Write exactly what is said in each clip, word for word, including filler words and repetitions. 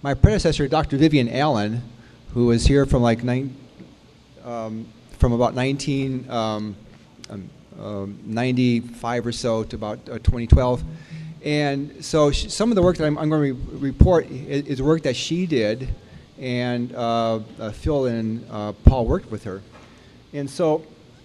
my predecessor, Doctor Vivian Allen, who was here from like nine, um, from about nineteen ninety-five or so to about uh, twenty twelve. And so she, some of the work that I'm, I'm going to re report is, is work that she did, and uh, uh, Phil and uh, Paul worked with her. And so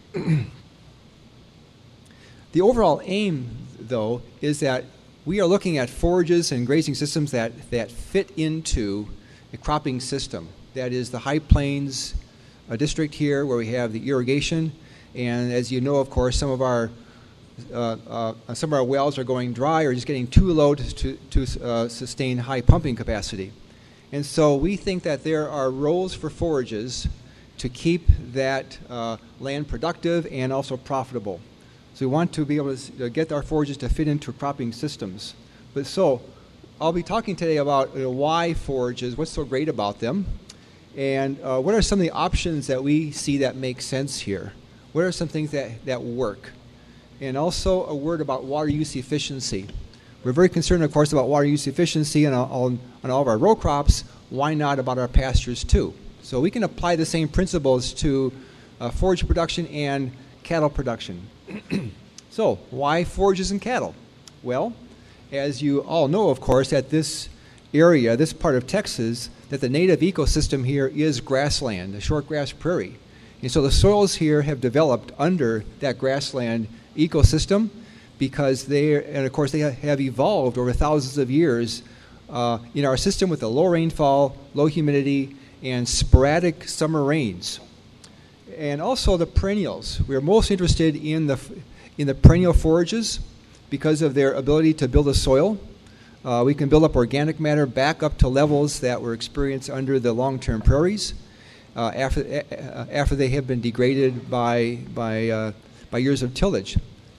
the overall aim, though, is that we are looking at forages and grazing systems that, that fit into a cropping system. That is the High Plains uh, district here, where we have the irrigation. And as you know, of course, some of our Uh, uh, some of our wells are going dry or just getting too low to, to, to uh, sustain high pumping capacity. And so we think that there are roles for forages to keep that uh, land productive and also profitable. So we want to be able to uh, get our forages to fit into cropping systems. But so I'll be talking today about you know, why forages, what's so great about them, and uh, what are some of the options that we see that make sense here. What are some things that, that work? And also a word about water use efficiency. We're very concerned, of course, about water use efficiency on all, on all of our row crops. Why not about our pastures, too? So we can apply the same principles to uh, forage production and cattle production. So why forages and cattle? Well, as you all know, of course, that this area, this part of Texas, that the native ecosystem here is grassland, the short grass prairie. And so the soils here have developed under that grassland ecosystem because they, and of course they have evolved over thousands of years uh, in our system with the low rainfall, low humidity, and sporadic summer rains. And also the perennials. We're most interested in the, in the perennial forages because of their ability to build a soil. Uh, we can build up organic matter back up to levels that were experienced under the long-term prairies uh, after, uh, after they have been degraded by, by uh, by years of tillage.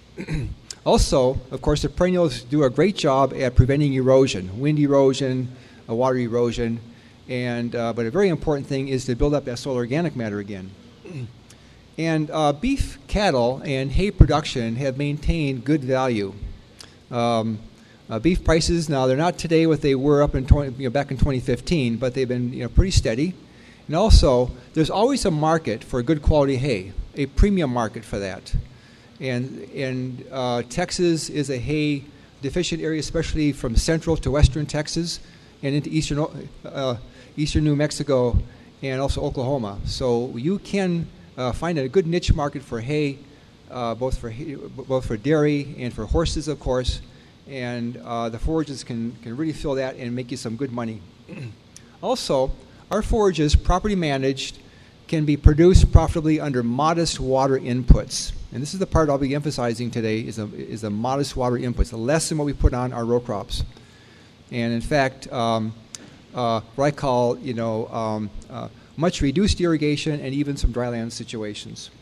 Also, of course, the perennials do a great job at preventing erosion, wind erosion, uh, water erosion, and uh, but a very important thing is to build up that soil organic matter again. And uh, beef cattle and hay production have maintained good value. Um, uh, beef prices now, they're not today what they were up in twenty, you know, back in twenty fifteen, but they've been you know, pretty steady. And also, there's always a market for good quality hay, a premium market for that. And, and uh, Texas is a hay deficient area, especially from central to western Texas and into eastern, uh, eastern New Mexico and also Oklahoma. So you can uh, find a good niche market for hay, uh, both for hay, both for dairy and for horses, of course. And uh, the forages can, can really fill that and make you some good money. Also, our forages, properly managed, can be produced profitably under modest water inputs. And this is the part I'll be emphasizing today, is a, is a modest water inputs, less than what we put on our row crops. And in fact, um, uh, what I call, you know, um, uh, much reduced irrigation and even some dryland situations.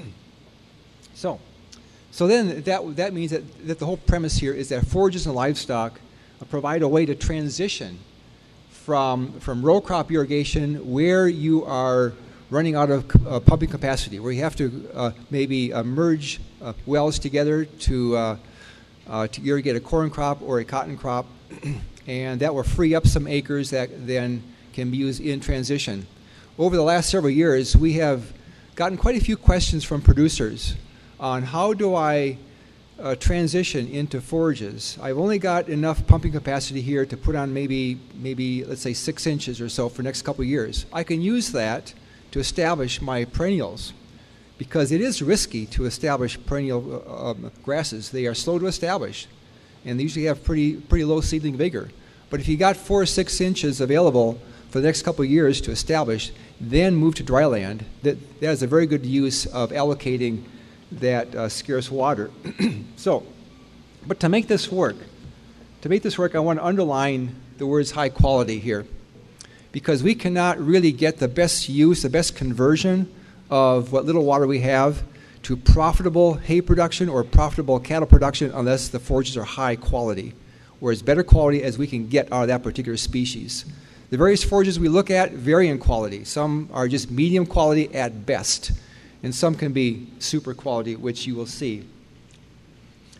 so, so then that, that means that, that the whole premise here is that forages and livestock uh, provide a way to transition from, from row crop irrigation where you are running out of uh, pumping capacity, where you have to uh, maybe uh, merge uh, wells together to, uh, uh, to irrigate a corn crop or a cotton crop, and that will free up some acres that then can be used in transition. Over the last several years, we have gotten quite a few questions from producers on how do I uh, transition into forages. I've only got enough pumping capacity here to put on maybe, maybe let's say six inches or so for the next couple of years. I can use that to establish my perennials, because it is risky to establish perennial uh, um, grasses. They are slow to establish, and they usually have pretty pretty low seedling vigor. But if you got four or six inches available for the next couple of years to establish, then move to dry land, that, that is a very good use of allocating that uh, scarce water. So, but to make this work, to make this work, I want to underline the words high quality here, because we cannot really get the best use, the best conversion of what little water we have to profitable hay production or profitable cattle production unless the forages are high quality, or as better quality as we can get out of that particular species. The various forages we look at vary in quality. Some are just medium quality at best, and some can be super quality, which you will see.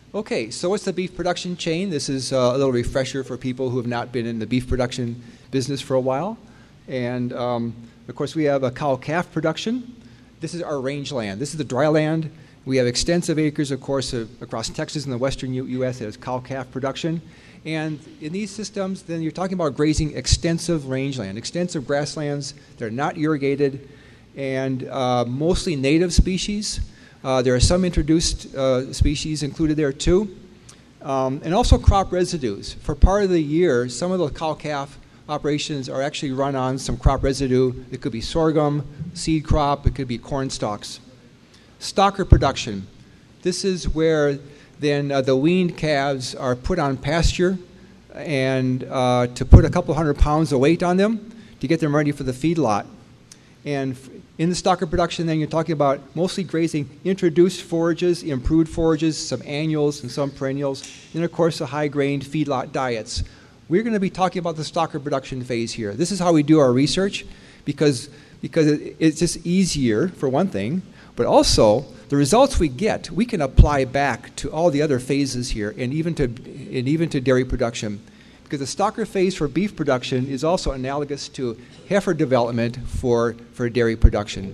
Okay, so what's the beef production chain? This is uh, a little refresher for people who have not been in the beef production business for a while. And um, of course, we have a cow-calf production. This is our rangeland. This is the dry land. We have extensive acres, of course, uh, across Texas and the western U S that is cow-calf production. And in these systems, then you're talking about grazing extensive rangeland, extensive grasslands. They're not irrigated, and uh, mostly native species. Uh, there are some introduced uh, species included there too. Um, and also crop residues. For part of the year, some of the cow-calf operations are actually run on some crop residue. It could be sorghum, seed crop, it could be corn stalks. Stocker production. This is where then uh, the weaned calves are put on pasture and uh, to put a couple hundred pounds of weight on them to get them ready for the feedlot. And in the stocker production, then you're talking about mostly grazing introduced forages, improved forages, some annuals and some perennials, and of course the high-grained feedlot diets. We're going to be talking about the stocker production phase here. This is how we do our research because, because it, it's just easier, for one thing, but also the results we get, we can apply back to all the other phases here and even to, and even to dairy production. Because the stocker phase for beef production is also analogous to heifer development for, for dairy production.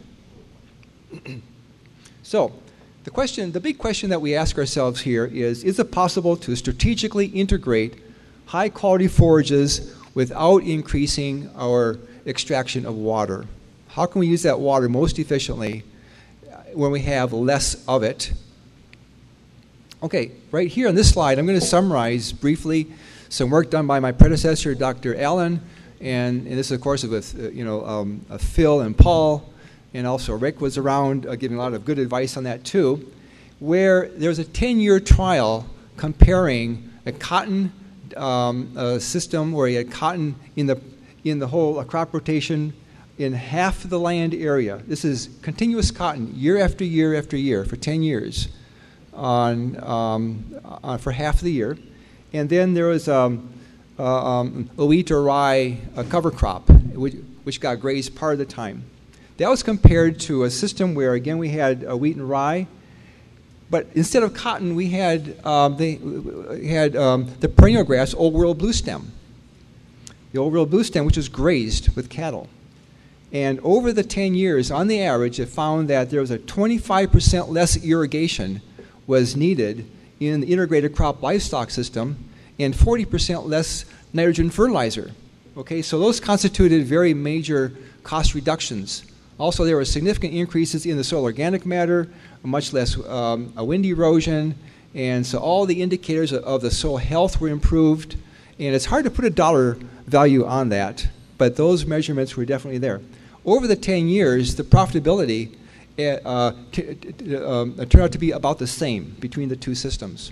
So the question, the big question that we ask ourselves here is, is it possible to strategically integrate high quality forages without increasing our extraction of water? How can we use that water most efficiently when we have less of it? Okay, right here on this slide, I'm going to summarize briefly some work done by my predecessor, Doctor Allen, and, and this, of course, with uh, you know um, uh, Phil and Paul, and also Rick was around uh, giving a lot of good advice on that too, where there was a ten-year trial comparing a cotton um, uh, system where you had cotton in the in the whole uh, crop rotation in half the land area. This is continuous cotton year after year after year for ten years on, um, on for half the year. And then there was um, uh, um, a wheat or rye a cover crop, which, which got grazed part of the time. That was compared to a system where, again, we had a wheat and rye, but instead of cotton, we had, um, they, we had um, the perennial grass, Old World Blue Stem. The Old World Blue Stem, which was grazed with cattle. And over the ten years, on the average, it found that there was a twenty-five percent less irrigation was needed in the integrated crop livestock system and forty percent less nitrogen fertilizer. Okay, so those constituted very major cost reductions. Also, there were significant increases in the soil organic matter, much less um, a wind erosion, and so all the indicators of, of the soil health were improved. And it's hard to put a dollar value on that, but those measurements were definitely there. Over the ten years, the profitability uh, t t um, turned out to be about the same between the two systems.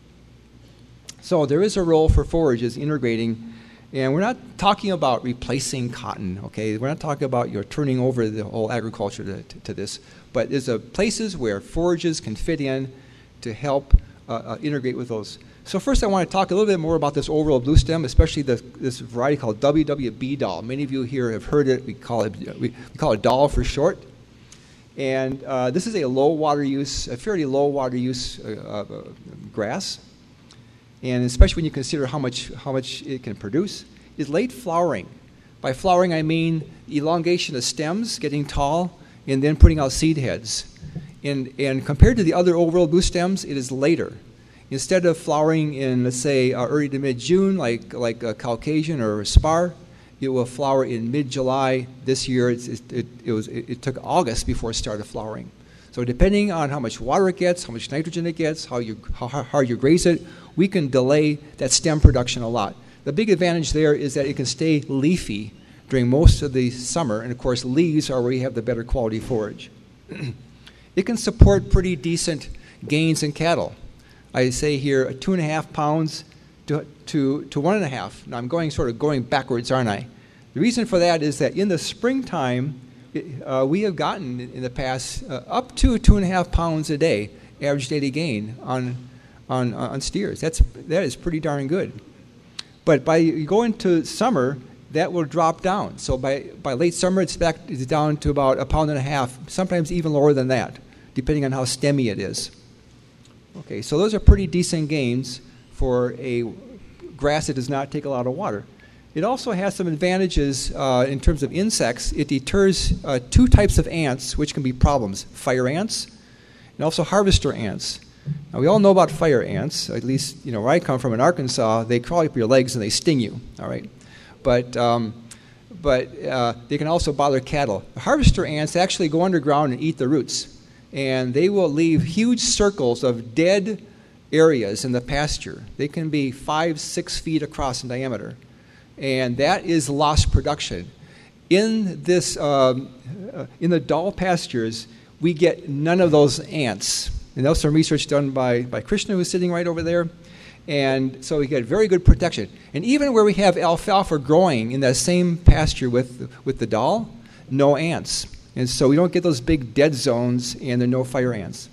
So there is a role for forages integrating, and we're not talking about replacing cotton, okay? We're not talking about you're turning over the whole agriculture to, to, to this, but there's a places where forages can fit in to help uh, uh, integrate with those. So first I want to talk a little bit more about this Old World Blue Stem, especially the, this variety called W W B Doll. Many of you here have heard it. We call it, we, we call it Doll for short. And uh, this is a low water use, a fairly low water use uh, uh, grass. And especially when you consider how much, how much it can produce. It's late flowering. By flowering I mean elongation of stems, getting tall, and then putting out seed heads. And, and compared to the other Old World Blue Stems, it is later. Instead of flowering in, let's say, uh, early to mid-June, like, like a Caucasian or a spar, it will flower in mid-July. This year, it's, it, it, it, was, it, it took August before it started flowering. So depending on how much water it gets, how much nitrogen it gets, how, you, how hard you graze it, we can delay that stem production a lot. The big advantage there is that it can stay leafy during most of the summer, and of course, leaves are where you have the better quality forage. It can support pretty decent gains in cattle. I say here two and a half pounds to, to, to one and a half. Now I'm going sort of going backwards, aren't I? The reason for that is that in the springtime, it, uh, we have gotten in the past uh, up to two and a half pounds a day, average daily gain on, on, on steers. That's, that is pretty darn good. But by you go into summer, that will drop down. So by, by late summer, it's back it's down to about a pound and a half, sometimes even lower than that, depending on how stemmy it is. Okay, so those are pretty decent gains for a grass that does not take a lot of water. It also has some advantages uh, in terms of insects. It deters uh, two types of ants, which can be problems: fire ants and also harvester ants. Now, we all know about fire ants. At least, you know, where I come from in Arkansas, they crawl up your legs and they sting you. All right, but um, but uh, they can also bother cattle. The harvester ants actually go underground and eat the roots, and they will leave huge circles of dead areas in the pasture. They can be five, six feet across in diameter, and that is lost production. In this, um, uh, in the dull pastures, we get none of those ants. And that was some research done by, by Krishna, who's sitting right over there. And so we get very good protection. And even where we have alfalfa growing in that same pasture with, with the dull, no ants. And so we don't get those big dead zones, and there are no fire ants.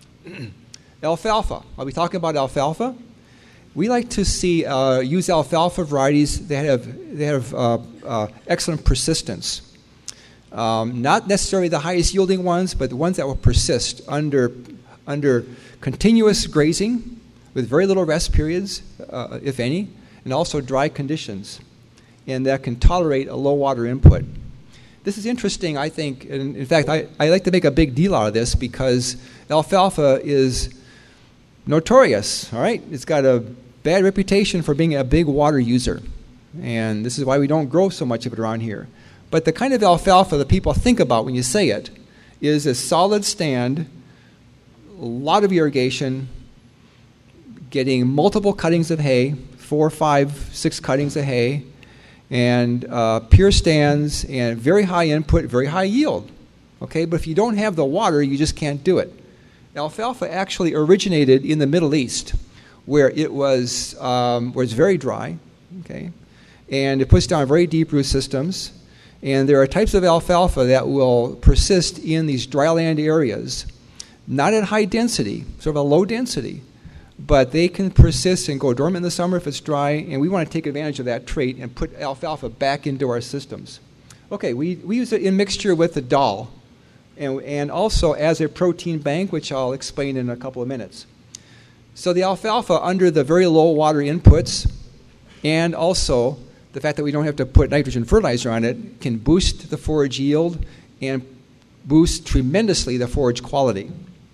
Alfalfa. Are we talking about alfalfa? We like to see uh, use alfalfa varieties that have, that have uh, uh, excellent persistence. Um, not necessarily the highest yielding ones, but the ones that will persist under under continuous grazing with very little rest periods, uh, if any, and also dry conditions, and that can tolerate a low water input. This is interesting, I think, and in fact, I, I like to make a big deal out of this because alfalfa is notorious, all right? It's got a bad reputation for being a big water user, and this is why we don't grow so much of it around here. But the kind of alfalfa that people think about when you say it is a solid stand, a lot of irrigation, getting multiple cuttings of hay, four, five, six cuttings of hay, and uh, pure stands, and very high input, very high yield. Okay, but if you don't have the water, you just can't do it. Alfalfa actually originated in the Middle East, where it was um, where it's very dry. Okay, and it puts down very deep root systems. And there are types of alfalfa that will persist in these dryland areas, not at high density, sort of a low density, but they can persist and go dormant in the summer if it's dry, and we want to take advantage of that trait and put alfalfa back into our systems. Okay, we, we use it in mixture with the dal, and, and also as a protein bank, which I'll explain in a couple of minutes. So the alfalfa, under the very low water inputs, and also the fact that we don't have to put nitrogen fertilizer on it, can boost the forage yield and boost tremendously the forage quality.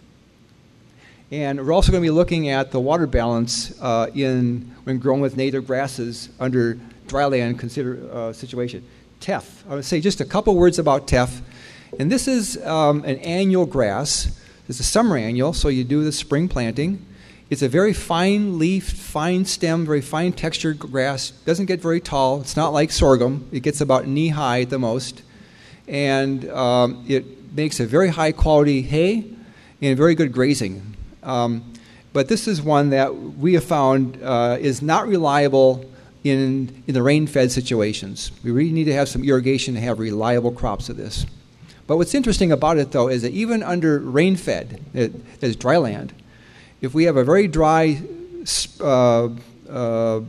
And we're also going to be looking at the water balance uh, in when grown with native grasses under dryland consider, uh, situation. Teff. I would say just a couple words about teff. And this is um, an annual grass. It's a summer annual, so you do the spring planting. It's a very fine leaf, fine stem, very fine textured grass. Doesn't get very tall. It's not like sorghum. It gets about knee high at the most. And um, it makes a very high quality hay and very good grazing. Um, but this is one that we have found uh, is not reliable in, in the rain-fed situations. We really need to have some irrigation to have reliable crops of this. But what's interesting about it, though, is that even under rain-fed, that is dry land, if we have a very dry uh, uh,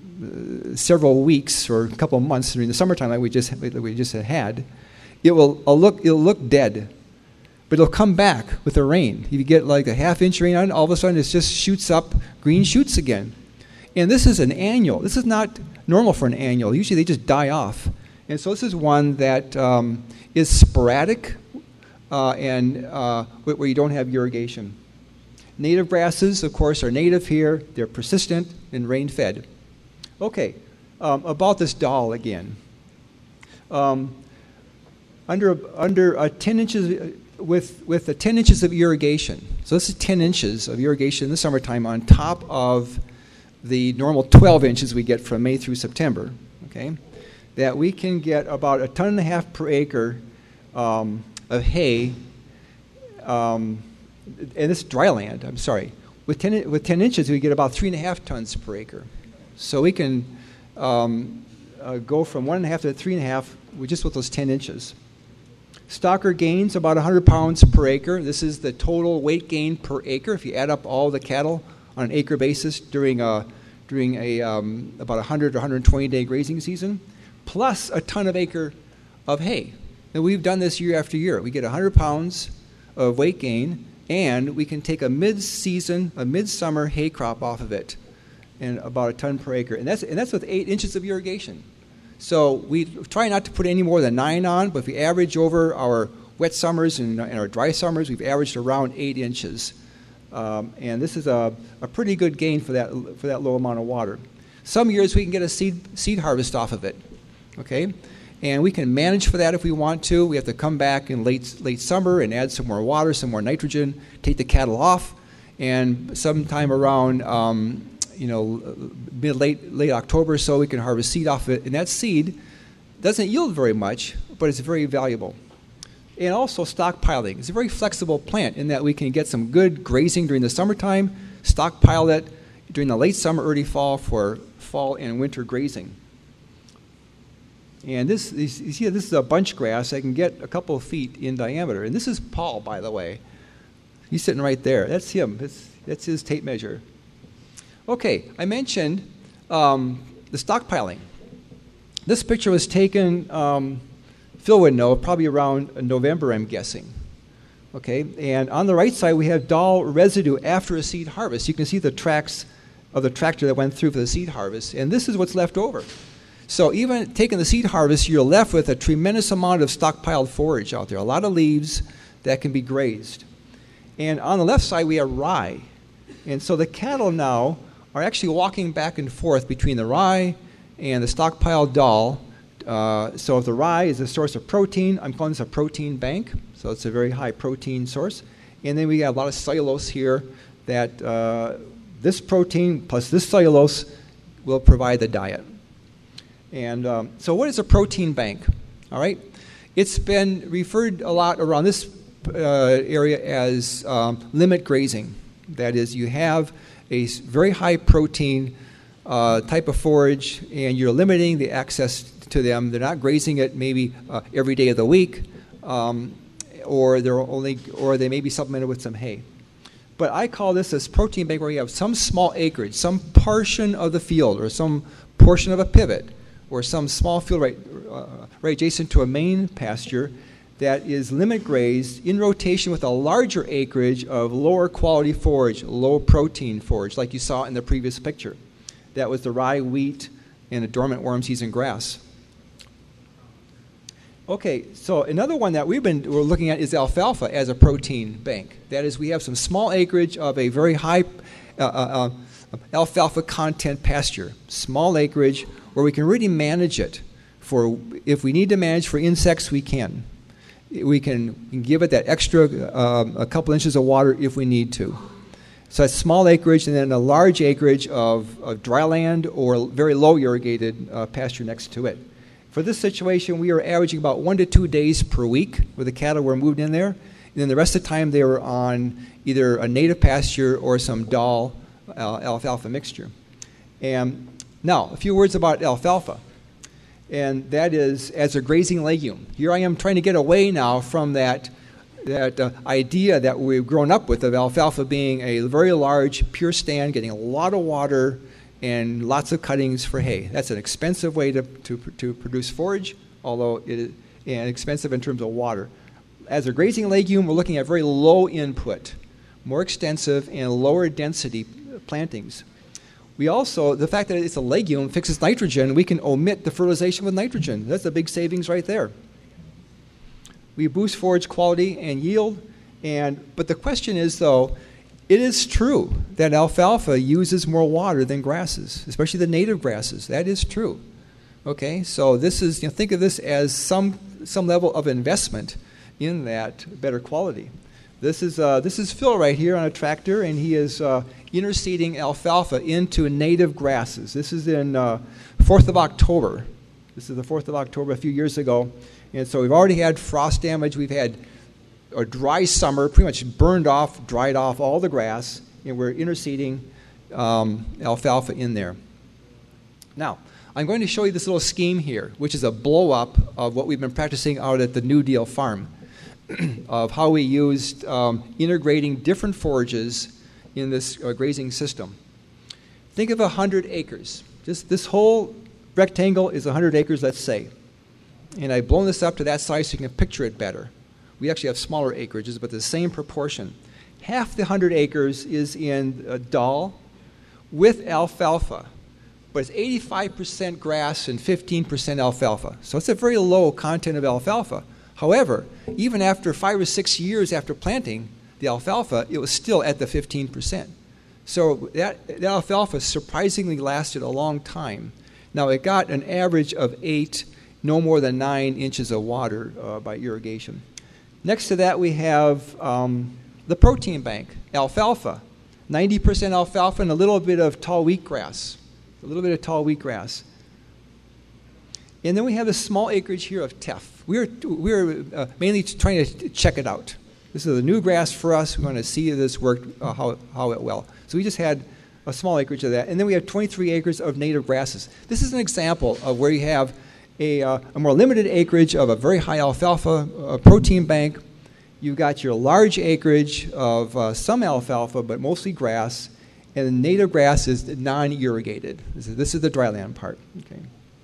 several weeks or a couple of months during the summertime like we just like we just had, it will it'll look it'll look dead, but it'll come back with the rain. If you get like a half inch rain on, all of a sudden it just shoots up green shoots again. And this is an annual. This is not normal for an annual. Usually they just die off. And so this is one that um, is sporadic uh, and uh, where you don't have irrigation. Native grasses, of course, are native here. They're persistent and rain-fed. Okay, um, about this dal again. Um, under under uh, ten inches with with the ten inches of irrigation. So this is ten inches of irrigation in the summertime on top of the normal twelve inches we get from May through September. Okay, that we can get about a ton and a half per acre um, of hay. Um, and this is dry land, I'm sorry. With ten, with ten inches, we get about three and a half tons per acre. So we can um, uh, go from one and a half to three and a half with just with those ten inches. Stocker gains about one hundred pounds per acre. This is the total weight gain per acre if you add up all the cattle on an acre basis during a, during a um, about a one hundred or one hundred twenty day grazing season, plus a ton of acre of hay. And we've done this year after year. We get one hundred pounds of weight gain and we can take a mid-season, a midsummer hay crop off of it, and about a ton per acre. And that's, and that's with eight inches of irrigation. So we try not to put any more than nine on, but if we average over our wet summers and, and our dry summers, we've averaged around eight inches. Um, and this is a, a pretty good gain for that, for that low amount of water. Some years we can get a seed, seed harvest off of it, okay? And we can manage for that if we want to. We have to come back in late, late summer and add some more water, some more nitrogen, take the cattle off, and sometime around um, you know, mid late late October or so, we can harvest seed off of it. And that seed doesn't yield very much, but it's very valuable. And also stockpiling. It's a very flexible plant in that we can get some good grazing during the summertime, stockpile it during the late summer, early fall for fall and winter grazing. And this, you see, this is a bunch grass that can get a couple of feet in diameter. And this is Paul, by the way. He's sitting right there. That's him. That's, that's his tape measure. Okay, I mentioned um, the stockpiling. This picture was taken, um, Phil would know, probably around November, I'm guessing. Okay, and on the right side we have dull residue after a seed harvest. You can see the tracks of the tractor that went through for the seed harvest, and this is what's left over. So even taking the seed harvest, you're left with a tremendous amount of stockpiled forage out there, a lot of leaves that can be grazed. And on the left side we have rye. And so the cattle now are actually walking back and forth between the rye and the stockpiled dull. Uh, so if the rye is a source of protein, I'm calling this a protein bank. So it's a very high protein source. And then we have a lot of cellulose here that uh, this protein plus this cellulose will provide the diet. And um, so what is a protein bank? All right. It's been referred a lot around this uh, area as um, limit grazing. That is, you have a very high protein uh, type of forage, and you're limiting the access to them. They're not grazing it maybe uh, every day of the week, um, or they're only, or they may be supplemented with some hay. But I call this a protein bank where you have some small acreage, some portion of the field, or some portion of a pivot, or some small field right, uh, right adjacent to a main pasture that is limit grazed in rotation with a larger acreage of lower quality forage, low protein forage, like you saw in the previous picture. That was the rye, wheat, and the dormant worm season grass. Okay, so another one that we've been we're looking at is alfalfa as a protein bank. That is, we have some small acreage of a very high uh, uh, uh, alfalfa content pasture, small acreage where we can really manage it. For if we need to manage for insects, we can. We can give it that extra uh, a couple inches of water if we need to. So that's small acreage, and then a large acreage of, of dry land or very low irrigated uh, pasture next to it. For this situation, we are averaging about one to two days per week where the cattle were moved in there. And then the rest of the time they were on either a native pasture or some dull uh, alfalfa mixture. And now, a few words about alfalfa. And that is as a grazing legume. Here I am trying to get away now from that, that uh, idea that we've grown up with of alfalfa being a very large, pure stand, getting a lot of water and lots of cuttings for hay. That's an expensive way to, to, to produce forage, although it is and expensive in terms of water. As a grazing legume, we're looking at very low input, more extensive and lower density plantings. We also, the fact that it's a legume fixes nitrogen, we can omit the fertilization with nitrogen. That's a big savings right there. We boost forage quality and yield, and but the question is, though, it is true that alfalfa uses more water than grasses, especially the native grasses. That is true. Okay, so this is, you know, think of this as some some level of investment in that better quality. This is uh, this is Phil right here on a tractor, and he is uh, interseeding alfalfa into native grasses. This is in uh, fourth of October. This is the fourth of October a few years ago, and so we've already had frost damage. We've had a dry summer, pretty much burned off, dried off all the grass, and we're interseeding um, alfalfa in there. Now, I'm going to show you this little scheme here, which is a blow-up of what we've been practicing out at the New Deal farm, of how we used um, integrating different forages in this uh, grazing system. Think of one hundred acres. Just this whole rectangle is one hundred acres, let's say. And I've blown this up to that size so you can picture it better. We actually have smaller acreages, but the same proportion. half the one hundred acres is in uh, Dahl with alfalfa, but it's eighty-five percent grass and fifteen percent alfalfa. So it's a very low content of alfalfa. However, even after five or six years after planting the alfalfa, it was still at the fifteen percent. So that, that alfalfa surprisingly lasted a long time. Now, it got an average of eight, no more than nine inches of water uh, by irrigation. Next to that, we have um, the protein bank, alfalfa. ninety percent alfalfa and a little bit of tall wheatgrass. A little bit of tall wheatgrass. And then we have a small acreage here of teff. We're, we're uh, mainly trying to check it out. This is a new grass for us. We want to see if this worked, uh, how, how it well. So we just had a small acreage of that. And then we have twenty-three acres of native grasses. This is an example of where you have a, uh, a more limited acreage of a very high alfalfa uh, protein bank. You've got your large acreage of uh, some alfalfa, but mostly grass. And the native grass is non-irrigated. This is, this is the dryland part. Okay.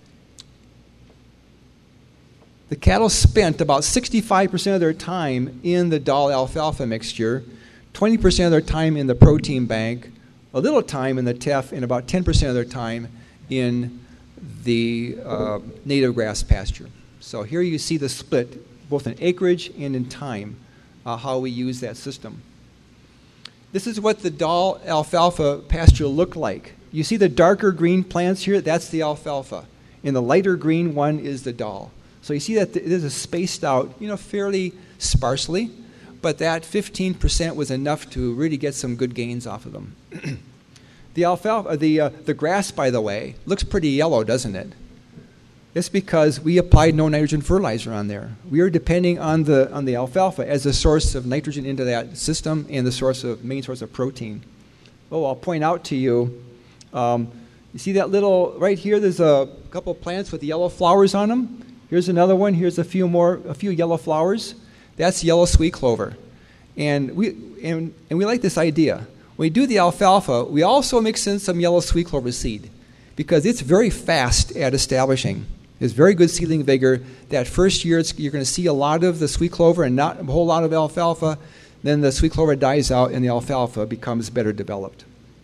The cattle spent about sixty-five percent of their time in the Dahl alfalfa mixture, twenty percent of their time in the protein bank, a little time in the teff, and about ten percent of their time in the uh, native grass pasture. So here you see the split, both in acreage and in time, uh, how we use that system. This is what the Dahl alfalfa pasture looked like. You see the darker green plants here? That's the alfalfa. And the lighter green one is the Dahl. So you see that th- this is spaced out, you know, fairly sparsely, but that fifteen percent was enough to really get some good gains off of them. The alfalfa, the uh, the grass, by the way, looks pretty yellow, doesn't it? It's because we applied no nitrogen fertilizer on there. We are depending on the on the alfalfa as a source of nitrogen into that system and the source of main source of protein. Oh, I'll point out to you. Um, you see that little right here? There's a couple of plants with yellow flowers on them. Here's another one. Here's a few more, a few yellow flowers. That's yellow sweet clover, and we and, and we like this idea. When we do the alfalfa, we also mix in some yellow sweet clover seed because it's very fast at establishing. It's very good seedling vigor. That first year, it's, you're going to see a lot of the sweet clover and not a whole lot of alfalfa. Then the sweet clover dies out and the alfalfa becomes better developed.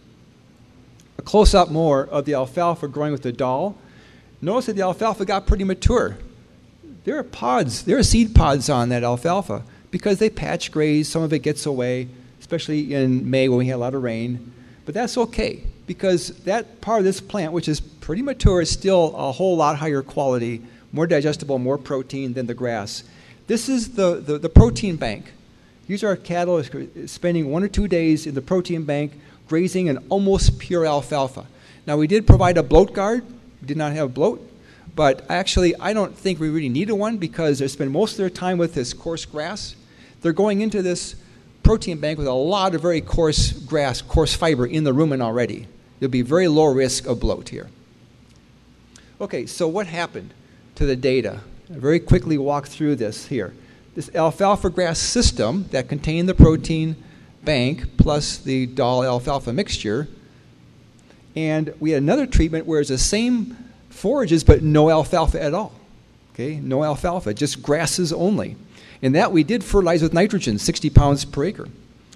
A close-up more of the alfalfa growing with the Dahl. Notice that the alfalfa got pretty mature. There are pods, there are seed pods on that alfalfa because they patch graze. Some of it gets away, especially in May when we had a lot of rain. But that's okay because that part of this plant, which is pretty mature, is still a whole lot higher quality, more digestible, more protein than the grass. This is the, the, the protein bank. These are cattle spending one or two days in the protein bank grazing an almost pure alfalfa. Now, we did provide a bloat guard. We did not have a bloat. But actually, I don't think we really needed one because they spend most of their time with this coarse grass. They're going into this protein bank with a lot of very coarse grass, coarse fiber in the rumen already. There'll be very low risk of bloat here. Okay, so what happened to the data? I'll very quickly walk through this here. This alfalfa grass system that contained the protein bank plus the Dahl alfalfa mixture. And we had another treatment where it's the same forages, but no alfalfa at all. Okay, no alfalfa, just grasses only. And that we did fertilize with nitrogen, sixty pounds per acre.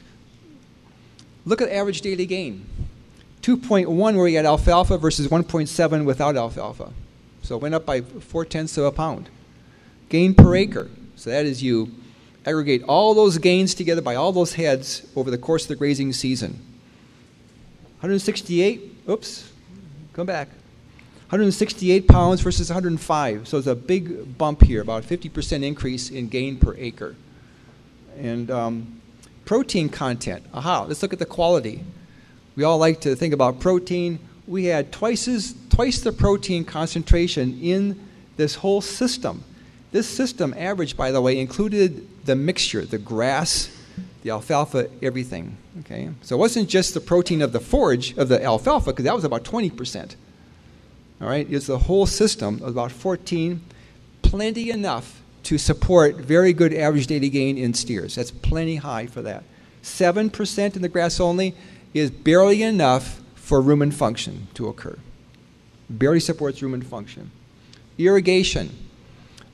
Look at average daily gain. two point one where we had alfalfa versus one point seven without alfalfa. So it went up by four-tenths of a pound. Gain per acre. So that is you aggregate all those gains together by all those heads over the course of the grazing season. one hundred sixty-eight, oops, come back. one hundred sixty-eight pounds versus one hundred five. So it's a big bump here, about a fifty percent increase in gain per acre. And um, protein content. Aha, let's look at the quality. We all like to think about protein. We had twice as twice the protein concentration in this whole system. This system average, by the way, included the mixture, the grass, the alfalfa, everything. Okay, so it wasn't just the protein of the forage of the alfalfa, because that was about twenty percent. All right, it's the whole system of about fourteen, plenty enough to support very good average daily gain in steers. That's plenty high for that. seven percent in the grass only is barely enough for rumen function to occur. Barely supports rumen function. Irrigation.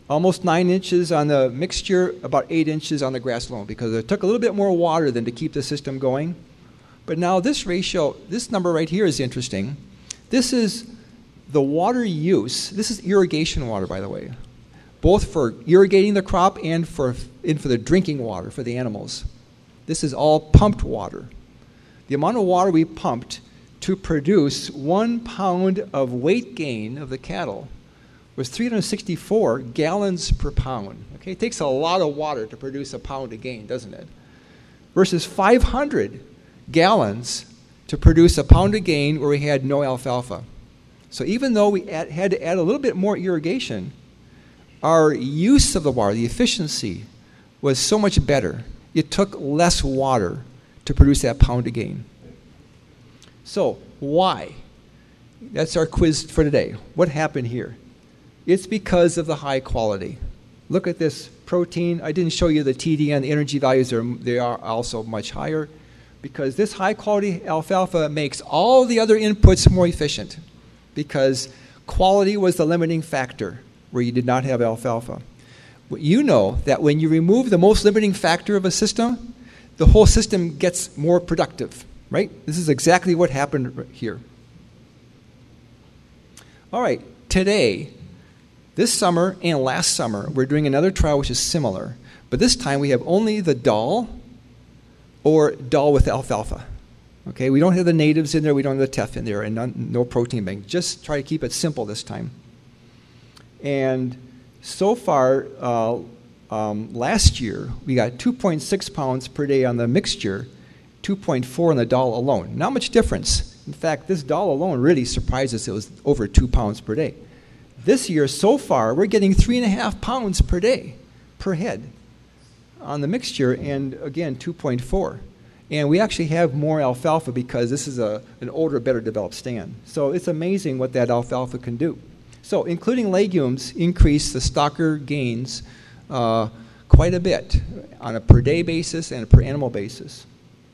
almost nine inches on the mixture, about eight inches on the grass alone, because it took a little bit more water than to keep the system going. But now this ratio, this number right here is interesting. This is the water use. This is irrigation water, by the way, both for irrigating the crop and for, and for the drinking water for the animals. This is all pumped water. The amount of water we pumped to produce one pound of weight gain of the cattle was three hundred sixty-four gallons per pound. Okay, it takes a lot of water to produce a pound of gain, doesn't it? Versus five hundred gallons to produce a pound of gain where we had no alfalfa. So even though we add, had to add a little bit more irrigation, our use of the water, the efficiency, was so much better. It took less water to produce that pound of gain. So why? That's our quiz for today. What happened here? It's because of the high quality. Look at this protein. I didn't show you the T D N. The energy values are, they are also much higher, because this high quality alfalfa makes all the other inputs more efficient, because quality was the limiting factor where you did not have alfalfa. You know that when you remove the most limiting factor of a system, the whole system gets more productive, right? This is exactly what happened here. All right, today, this summer and last summer, we're doing another trial which is similar, but this time we have only the D A L or D A L with alfalfa. Okay, we don't have the natives in there, we don't have the T E F in there, and none, no protein bank. Just try to keep it simple this time. And so far, uh, um, last year, we got two point six pounds per day on the mixture, two point four on the D A L alone. Not much difference. In fact, this D A L alone really surprised us. It was over two pounds per day. This year, so far, we're getting three and a half pounds per day, per head, on the mixture, and again, two point four. And we actually have more alfalfa because this is a, an older, better developed stand. So it's amazing what that alfalfa can do. So including legumes increase the stocker gains uh, quite a bit on a per day basis and a per animal basis,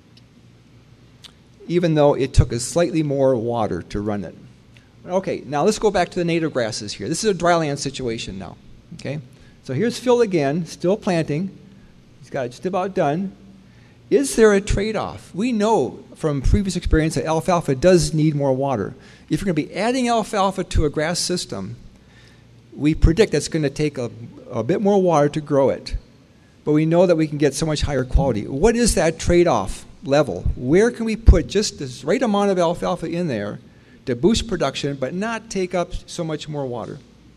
even though it took us slightly more water to run it. Okay, now let's go back to the native grasses here. This is a dryland situation now. Okay, so here's Phil again, still planting. He's got it just about done. Is there a trade-off? We know from previous experience that alfalfa does need more water. If you're going to be adding alfalfa to a grass system, we predict that's going to take a, a bit more water to grow it. But we know that we can get so much higher quality. What is that trade-off level? Where can we put just this right amount of alfalfa in there to boost production but not take up so much more water?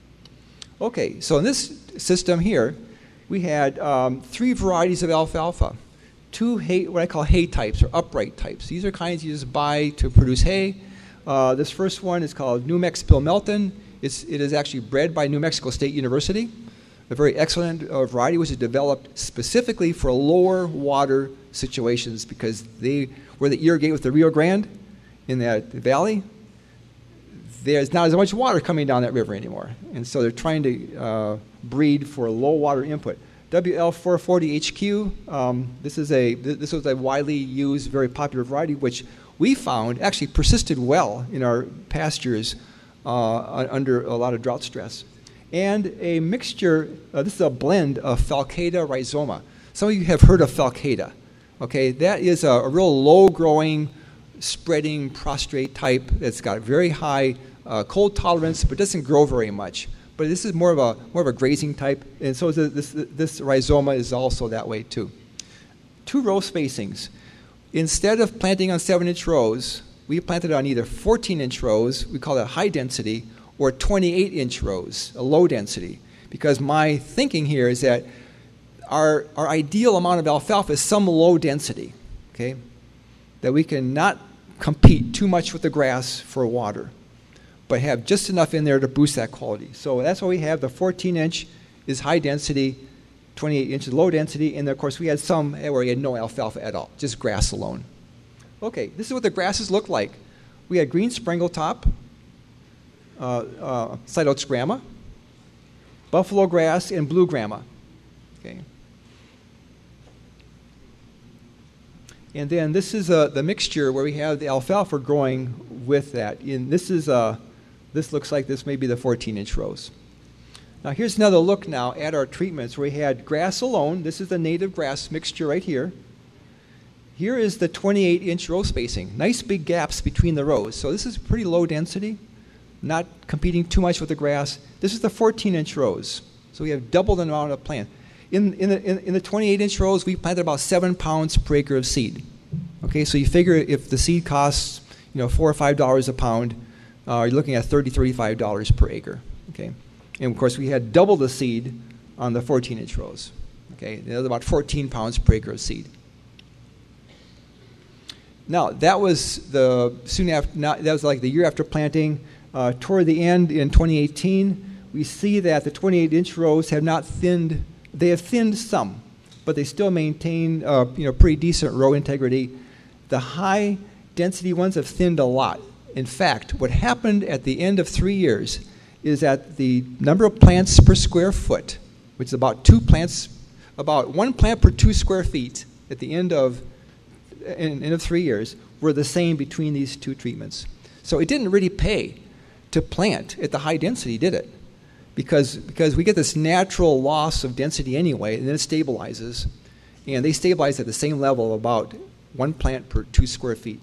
Okay, so in this system here, we had um, three varieties of alfalfa. Two hay, what I call hay types or upright types. These are kinds you just buy to produce hay. Uh, this first one is called New Mex Bill Melton. It's, it is actually bred by New Mexico State University, a very excellent uh, variety which is developed specifically for lower water situations, because they, where they irrigate with the Rio Grande in that valley, there's not as much water coming down that river anymore. And so they're trying to uh, breed for low water input. W L four forty H Q, um, this is a this was a widely used, very popular variety, which we found actually persisted well in our pastures uh, under a lot of drought stress. And a mixture, uh, this is a blend of Falcata rhizoma. Some of you have heard of Falcata. Okay, that is a, a real low-growing, spreading prostrate type that's got very high uh, cold tolerance, but doesn't grow very much. But this is more of a more of a grazing type, and so is this this rhizoma is also that way too. Two row spacings. Instead of planting on seven-inch rows, we planted on either fourteen-inch rows, we call that high density, or twenty-eight-inch rows, a low density. Because my thinking here is that our our ideal amount of alfalfa is some low density, okay, that we can not compete too much with the grass for water, but have just enough in there to boost that quality. So that's why we have the fourteen-inch is high density, twenty-eight inches low density, and of course we had some where we had no alfalfa at all, just grass alone. Okay, this is what the grasses look like. We had green springletop, uh, uh, Cytox grama, buffalo grass, and blue grama. Okay. And then this is uh, the mixture where we have the alfalfa growing with that. And this is uh, this looks like this may be the fourteen-inch rows. Now here's another look now at our treatments where we had grass alone. This is the native grass mixture right here. Here is the twenty-eight inch row spacing. Nice big gaps between the rows. So this is pretty low density, not competing too much with the grass. This is the fourteen inch rows. So we have double the amount of plant. In, in, the, in, in the twenty-eight inch rows, we planted about seven pounds per acre of seed. Okay, so you figure if the seed costs, you know, four or five dollars a pound, uh, you're looking at thirty, thirty-five dollars per acre. Okay. And of course, we had double the seed on the fourteen inch rows. Okay, that was about fourteen pounds per acre of seed. Now that was the soon after. Not, that was like the year after planting. Uh, toward the end in twenty eighteen, we see that the twenty-eight inch rows have not thinned. They have thinned some, but they still maintain uh, you know pretty decent row integrity. The high density ones have thinned a lot. In fact, what happened at the end of three years is that the number of plants per square foot, which is about two plants, about one plant per two square feet at the end of, in, end of three years, were the same between these two treatments. So it didn't really pay to plant at the high density, did it? Because, because we get this natural loss of density anyway, and then it stabilizes. And they stabilize at the same level of about one plant per two square feet.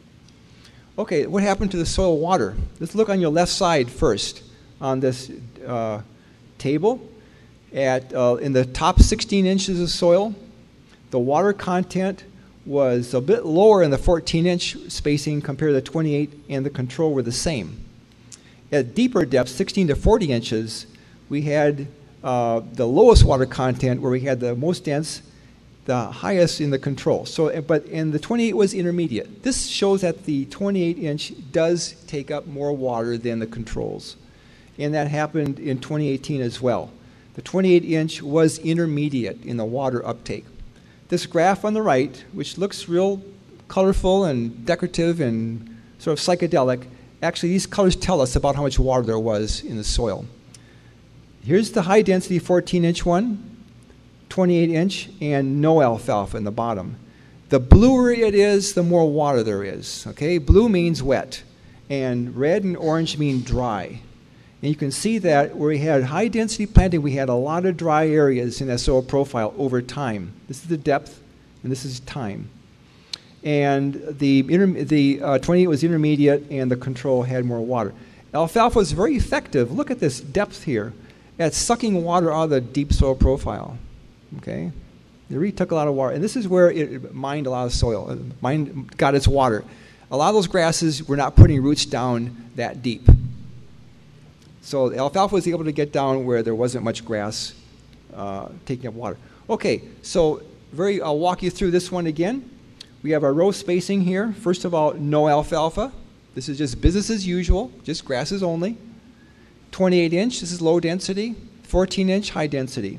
Okay, what happened to the soil water? Let's look on your left side first. On this uh, table, at uh, in the top sixteen inches of soil, the water content was a bit lower in the fourteen inch spacing compared to the twenty-eight, and the control were the same. At deeper depths, sixteen to forty inches, we had uh, the lowest water content where we had the most dense, the highest in the control. So, but and the twenty-eight was intermediate. This shows that the twenty-eight inch does take up more water than the controls. And that happened in twenty eighteen as well. The twenty-eight inch was intermediate in the water uptake. This graph on the right, which looks real colorful and decorative and sort of psychedelic, actually these colors tell us about how much water there was in the soil. Here's the high density fourteen inch one, twenty-eight inch, and no alfalfa in the bottom. The bluer it is, the more water there is. Okay, blue means wet, and red and orange mean dry. And you can see that where we had high density planting, we had a lot of dry areas in that soil profile over time. This is the depth, and this is time. And the, the uh, twenty-eight was intermediate, and the control had more water. Alfalfa was very effective. Look at this depth here at sucking water out of the deep soil profile. Okay, it really took a lot of water, and this is where it mined a lot of soil. It mined, got its water. A lot of those grasses were not putting roots down that deep. So the alfalfa was able to get down where there wasn't much grass uh, taking up water. Okay, so very, I'll walk you through this one again. We have our row spacing here. First of all, no alfalfa. This is just business as usual, just grasses only. twenty-eight inch, this is low density. fourteen inch, high density.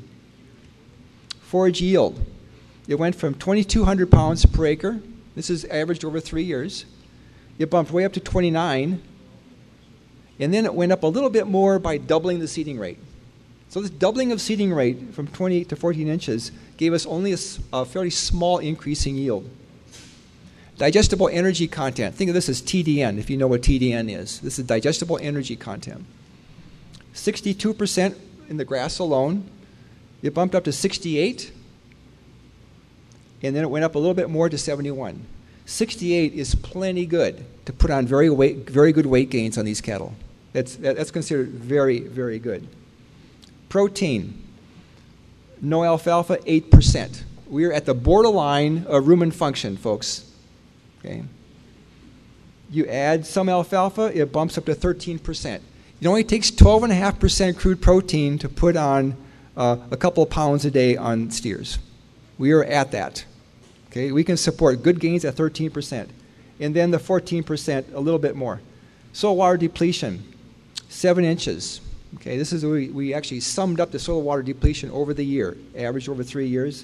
Forage yield. It went from twenty-two hundred pounds per acre. This is averaged over three years. It bumped way up to twenty-nine. And then it went up a little bit more by doubling the seeding rate. So this doubling of seeding rate from twenty-eight to fourteen inches gave us only a, a fairly small increase in yield. Digestible energy content. Think of this as T D N, if you know what T D N is. This is digestible energy content. sixty-two percent in the grass alone. It bumped up to sixty-eight. And then it went up a little bit more to seventy-one. sixty-eight is plenty good to put on very, weight, very good weight gains on these cattle. That's, that's considered very, very good. Protein. No alfalfa, eight percent. We're at the borderline of rumen function, folks. Okay. You add some alfalfa, it bumps up to thirteen percent. It only takes twelve point five percent crude protein to put on uh, a couple of pounds a day on steers. We are at that. Okay, we can support good gains at thirteen percent. And then the fourteen percent, a little bit more. Soil water depletion, seven inches. Okay, this is we, we actually summed up the soil water depletion over the year, averaged over three years.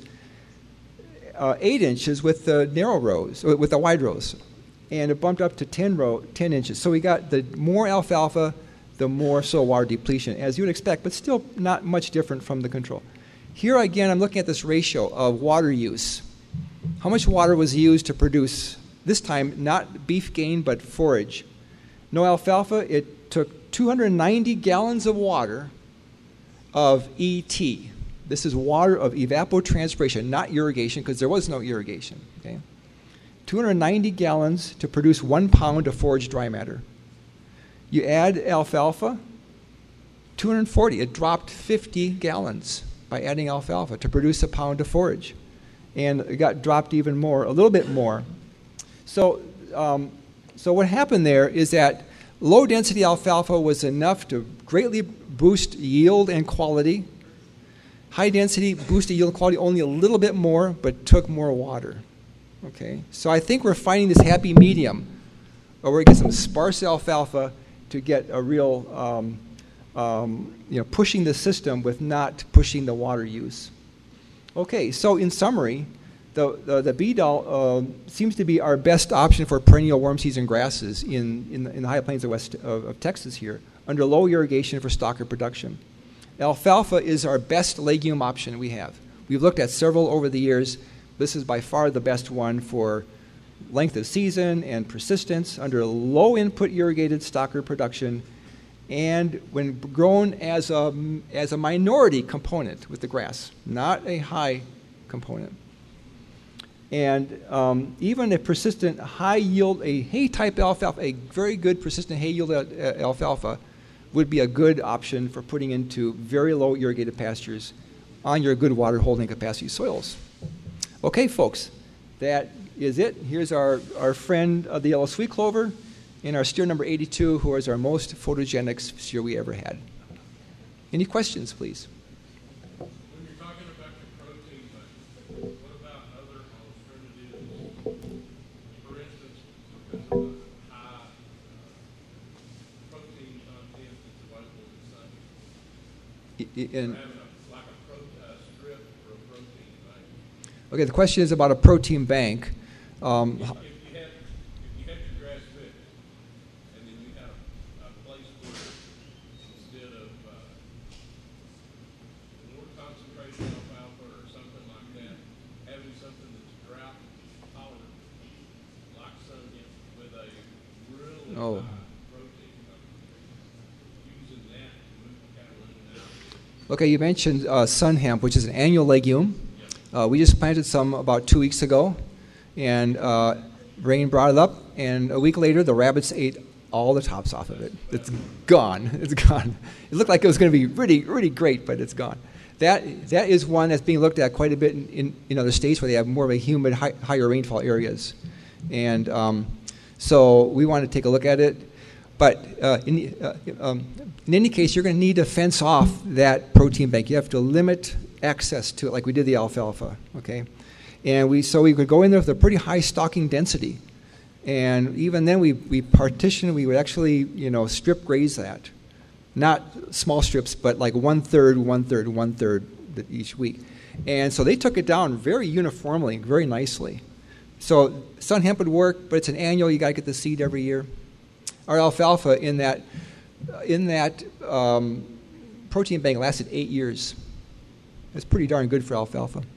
Uh, eight inches with the narrow rows, with the wide rows. And it bumped up to ten, row, ten inches. So we got the more alfalfa, the more soil water depletion, as you would expect, but still not much different from the control. Here again, I'm looking at this ratio of water use. How much water was used to produce, this time, not beef gain, but forage? No alfalfa, it took two hundred ninety gallons of water of E T. This is water of evapotranspiration, not irrigation, because there was no irrigation. Okay? two hundred ninety gallons to produce one pound of forage dry matter. You add alfalfa, two hundred forty. It dropped fifty gallons by adding alfalfa to produce a pound of forage. And it got dropped even more, a little bit more. So, um, so what happened there is that low-density alfalfa was enough to greatly boost yield and quality. High-density boosted yield and quality only a little bit more, but took more water. Okay, so I think we're finding this happy medium, where we get some sparse alfalfa to get a real, um, um, you know, pushing the system with not pushing the water use. Okay, so in summary, the the, the B D A L uh, seems to be our best option for perennial warm season grasses in in the, in the high plains of west of, of Texas here, under low irrigation for stocker production. Alfalfa is our best legume option we have. We've looked at several over the years. This is by far the best one for length of season and persistence under low input irrigated stocker production, and when grown as a, as a minority component with the grass, not a high component. And um, even a persistent high yield, a hay type alfalfa, a very good persistent hay yield uh, alfalfa would be a good option for putting into very low irrigated pastures on your good water holding capacity soils. Okay, folks, that is it. Here's our, our friend of the yellow sweet clover and our steer number eighty-two, who is our most photogenic steer we ever had. Any questions, please? When you're talking about your protein bank, what about other alternatives? For instance, because of the high uh, protein content that's available in sunny. In, Having a, like a pro, uh, strip or a protein bank. okay, the question is about a protein bank. Um, If, if, you had, if you had your grass fixed, and then you had a, a place where instead of uh, more concentration alfalfa or something like that, having something that's drought tolerant, like Sunhip, with a really Oh. high protein content, using that to move the cattle in and out. Okay, you mentioned uh, sun hemp, which is an annual legume. Uh, we just planted some about two weeks ago, and uh, rain brought it up, and a week later the rabbits ate all the tops off of it. It's gone. It's gone. It looked like it was going to be really, really great, but it's gone. That that is one that's being looked at quite a bit in, in, in other states where they have more of a humid, high, higher rainfall areas. And um, so we want to take a look at it. But uh, in, uh, um, in any case, you're going to need to fence off that protein bank. You have to limit access to it like we did the alfalfa, okay? And we so we could go in there with a pretty high stocking density. And even then we, we partition, we would actually, you know, strip graze that. Not small strips, but like one-third, one-third, one-third each week. And so they took it down very uniformly, very nicely. So sun hemp would work, but it's an annual, you got to get the seed every year. Our alfalfa in that, in that um, protein bank lasted eight years. It's pretty darn good for alfalfa.